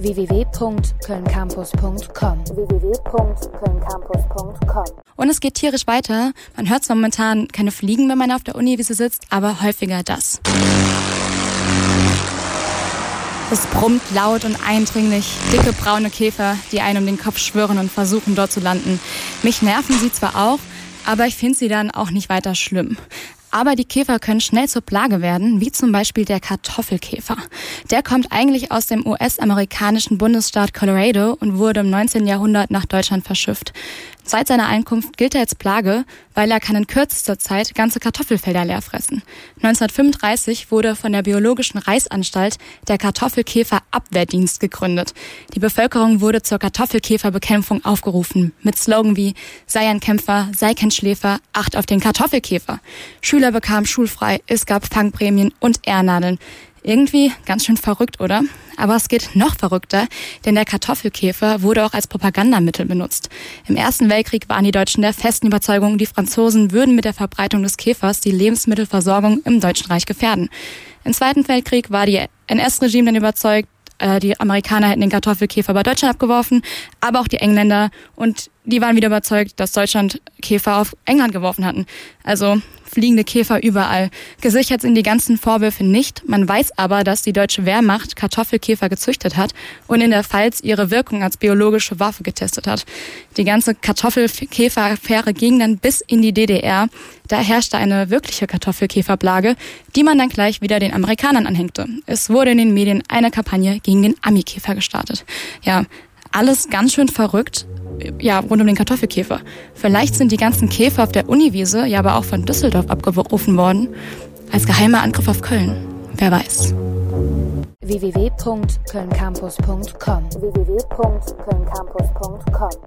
www.kölncampus.com. Und es geht tierisch weiter. Man hört zwar momentan keine Fliegen, wenn man auf der Uniwiese sitzt, aber häufiger das. Es brummt laut und eindringlich. Dicke braune Käfer, die einen um den Kopf schwirren und versuchen, dort zu landen. Mich nerven sie zwar auch, aber ich finde sie dann auch nicht weiter schlimm. Aber die Käfer können schnell zur Plage werden, wie zum Beispiel der Kartoffelkäfer. Der kommt eigentlich aus dem US-amerikanischen Bundesstaat Colorado und wurde im 19. Jahrhundert nach Deutschland verschifft. Seit seiner Ankunft gilt er als Plage, weil er kann in kürzester Zeit ganze Kartoffelfelder leer fressen. 1935 wurde von der Biologischen Reichsanstalt der Kartoffelkäfer-Abwehrdienst gegründet. Die Bevölkerung wurde zur Kartoffelkäferbekämpfung aufgerufen, mit Slogan wie „Sei ein Kämpfer, sei kein Schläfer, acht auf den Kartoffelkäfer". Schüler bekamen schulfrei, es gab Fangprämien und Ehrnadeln. Irgendwie ganz schön verrückt, oder? Aber es geht noch verrückter, denn der Kartoffelkäfer wurde auch als Propagandamittel benutzt. Im Ersten Weltkrieg waren die Deutschen der festen Überzeugung, die Franzosen würden mit der Verbreitung des Käfers die Lebensmittelversorgung im Deutschen Reich gefährden. Im Zweiten Weltkrieg war die NS-Regime dann überzeugt, die Amerikaner hätten den Kartoffelkäfer bei Deutschland abgeworfen, aber auch die Engländer, und die waren wieder überzeugt, dass Deutschland Käfer auf England geworfen hatten. Also fliegende Käfer überall. Gesichert sind die ganzen Vorwürfe nicht. Man weiß aber, dass die deutsche Wehrmacht Kartoffelkäfer gezüchtet hat und in der Pfalz ihre Wirkung als biologische Waffe getestet hat. Die ganze Kartoffelkäfer-Affäre ging dann bis in die DDR. Da herrschte eine wirkliche Kartoffelkäferplage, die man dann gleich wieder den Amerikanern anhängte. Es wurde in den Medien eine Kampagne gegen den Ami-Käfer gestartet. Ja, alles ganz schön verrückt. Ja, rund um den Kartoffelkäfer. Vielleicht sind die ganzen Käfer auf der Uniwiese ja aber auch von Düsseldorf abgerufen worden. Als geheimer Angriff auf Köln. Wer weiß. www.kölncampus.com